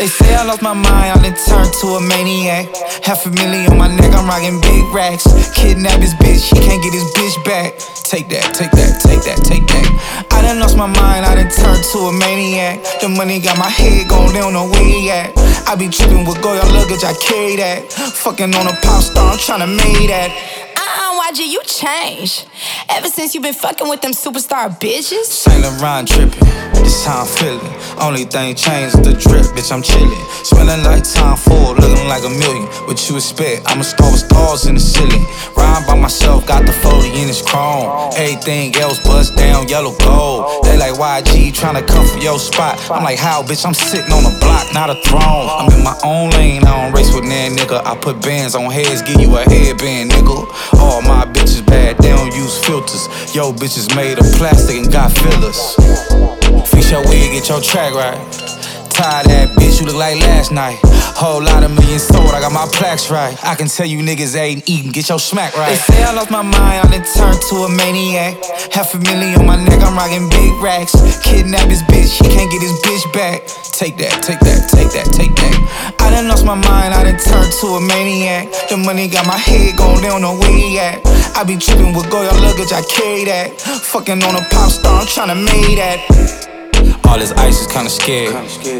They say I lost my mind, I done turned to a maniac. $500,000 on my neck, I'm rocking big racks. Kidnap his bitch, he can't get his bitch back. Take that, take that, take that, take that. I done lost my mind, I done turned to a maniac. The money got my head gone, they don't know where he at. I be tripping with Goya luggage, I carry that. Fucking on a pop star, I'm tryna make that. YG, you changed. Ever since you been fucking with them superstar bitches. Saint Laurent drippin', this how I'm feelin'. Only thing changed is the drip, bitch, I'm chillin'. Smelling like Tom Ford, looking like $1,000,000. What you expect? I'm a star with stars in the ceiling. Rhyme by myself, got the 40 in his chrome. Everything else bust down, yellow gold. They like YG tryna come for your spot. I'm like, how, bitch? I'm sitting on a block, not a throne. I'm in my own lane, I don't race with nan nigga. I put bands on heads, give you a headband, nigga. All my bitches bad, they don't use filters. Yo, bitches made of plastic and got fillers. Fix your wig, get your track right. Tired that bitch, you look like last night. Whole lot of millions sold, I got my plaques right. I can tell you niggas ain't eating, get your smack right. They say I lost my mind, I done turned to a maniac. $500,000 on my neck, I'm rocking big racks. Kidnap his bitch, he can't get his bitch back. Take that, take that, take that, take that. I done lost my mind, I done turned to a maniac. The money got my head gone, they don't know where he at. I be tripping with Goya luggage, I carry that. Fucking on a pop star, I'm tryna make that. All this ice is kinda scary.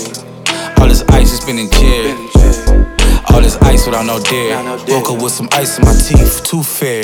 All this ice is been in jail. All this ice without no dare. Woke up with some ice in my teeth, too fair.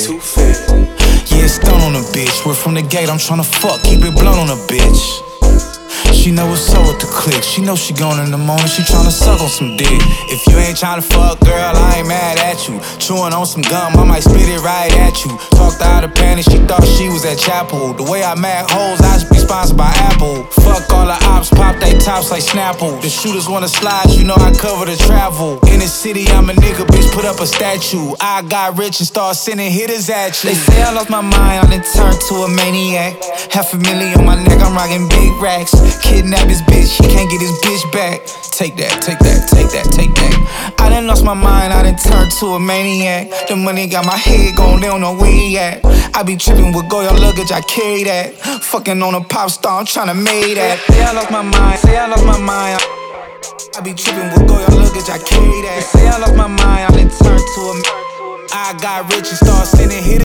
Yeah, stun on a bitch. We're from the gate, I'm tryna fuck, keep it blunt on a bitch. She know what's up with the click. She know she gone in the morning, she tryna suck on some dick. If you ain't tryna fuck, girl, I ain't mad at you. Chewing on some gum, I might spit it right at you. Talked out of panic, she thought she was at Chapel. The way I mad hoes, I should be sponsored by Apple. Fuck all the ops, pop they tops like Snapple. The shooters wanna slide, you know I cover the travel. In the city, I'm a nigga, bitch, put up a statue. I got rich and start sending hitters at you. They say I lost my mind, I done turned to a maniac. $500,000 on my neck, I'm rocking big racks. Kidnap his bitch, he can't get his bitch back. Take that, take that, take that, take that. I done lost my mind, I done turned to a maniac. The money got my head gone, they don't know where he at. I be tripping with Goya luggage, I carry that. Fucking on a pop star, I'm tryna make that. Say I lost my mind, say I lost my mind. I be tripping with Goya luggage, I carry that. Say I lost my mind, I done turned to a. I got rich and start sending hitters.